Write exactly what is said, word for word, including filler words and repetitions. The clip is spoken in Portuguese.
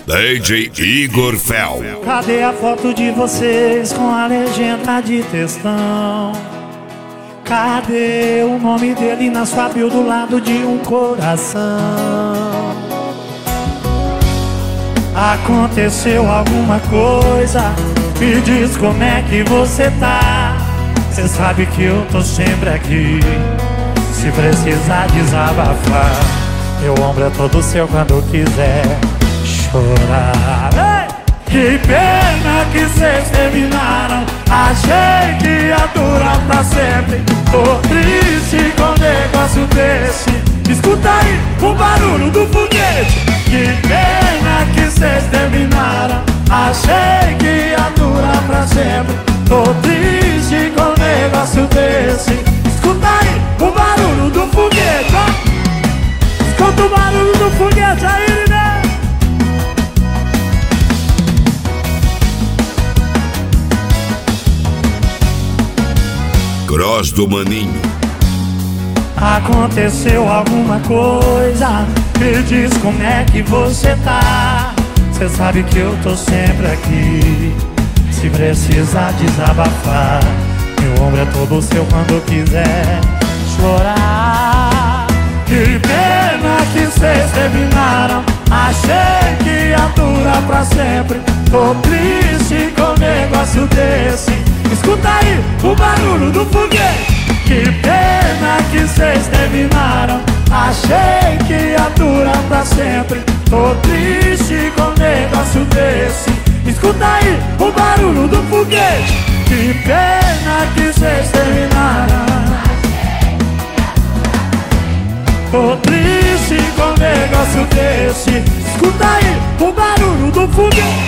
D J Igor Fel. Cadê a foto de vocês com a legenda de textão? Cadê o nome dele na sua bio do lado de um coração? Aconteceu alguma coisa? Me diz como é que você tá. Cê sabe que eu tô sempre aqui, se precisar desabafar. Meu ombro é todo seu quando quiser chorar. Ei! Que pena que cês terminaram. Achei que ia durar pra sempre. Tô triste com um negócio desse. Escuta aí o barulho do foguete. Que pena que cês terminaram. Achei que ia durar pra sempre. Tô triste com um negócio desse. Escuta aí o barulho do foguete, ó. Escuta o barulho do foguete aí, né? Cross do Maninho. Aconteceu alguma coisa? Me diz como é que você tá. Cê sabe que eu tô sempre aqui, se precisar desabafar. Meu ombro é todo seu quando quiser chorar. Que pena que cês terminaram. Achei que ia durar pra sempre. Tô triste com um negócio desse. Escuta aí o barulho do foguete. Que pena que cês terminaram. Achei que ia durar pra sempre. Tô triste com um negócio desse. Escuta aí o barulho do foguete. Que pena que cês terminaram. Tô triste com um negócio desse. Escuta aí o barulho do foguete.